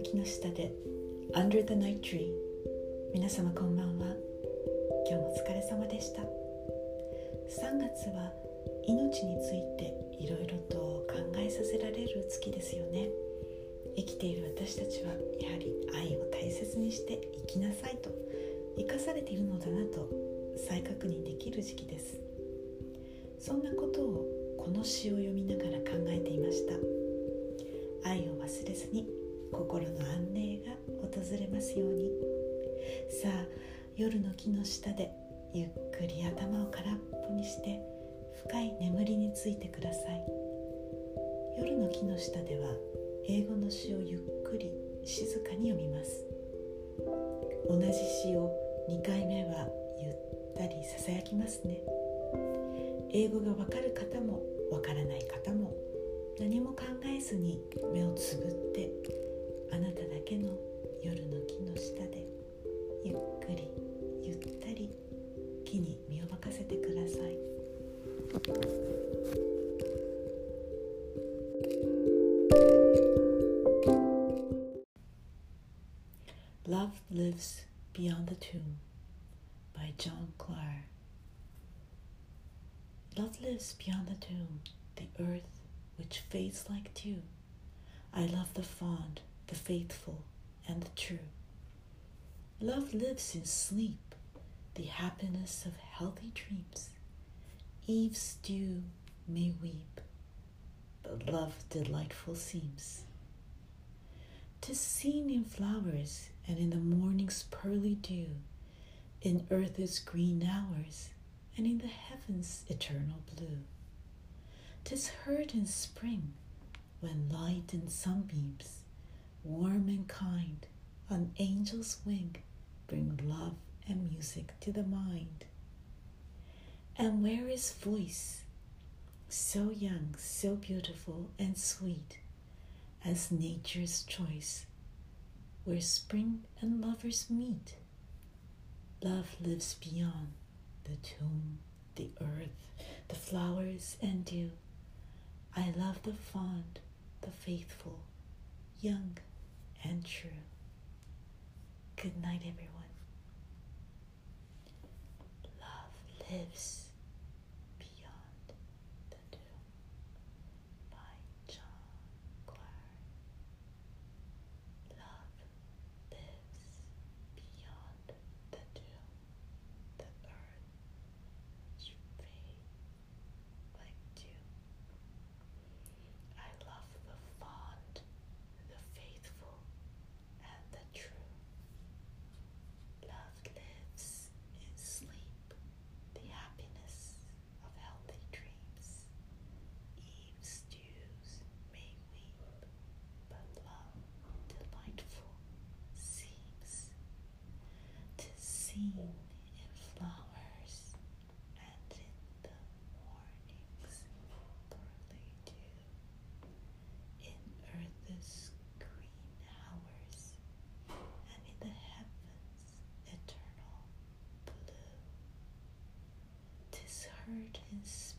木の下で Under the Night Tree。 皆様こんばんは。今日もお疲れ様でした。3月は命についていろいろと考えさせられる月ですよね。生きている私たちはやはり愛を大切にして生きなさいと生かされているのだなと再確認できる時期です。そんなことをこの詩を読みながら考えていました。愛を忘れずに心の安寧が訪れますように。さあ、夜の木の下でゆっくり頭を空っぽにして深い眠りについてください。夜の木の下では英語の詩をゆっくり静かに読みます。同じ詩を2回目はゆったりささやきますね。英語がわかる方もわからない方も何も考えずに目をつぶってあなただけの夜の木の下でゆっくりゆったり木に身を任せてください。Love Lives Beyond the Tomb by John Clark. Love lives beyond the tomb, the earth which fades like dew. I love the fond, the faithful, and the true. Love lives in sleep, the happiness of healthy dreams. Eve's dew may weep, but love delightful seems. 'Tis seen in flowers and in the morning's pearly dew, in earth's green hours and in the heaven's eternal blue. 'Tis heard in spring when light and sunbeams, warm and kind, on angel's wing bring love and music to the mind. And where is voice so young, so beautiful and sweet as nature's choice, where spring and lovers meet? Love lives beyond the tomb, the earth, the flowers and dew. I love the fond, the faithful, young and true. Good night, everyone. Love lives beyond the tomb by John Clark. Love lives beyond the tomb, the earth which fades like dew. I love the fond, the faithful, and the true. Love lives in sleep, the happiness of healthy dreams. Eve's dews may weep, but love delightful seems. 'Tis seen in flowers and in the morning's pearly dew, in earth's green hours and in the heaven's eternal blue. 'Tis heard in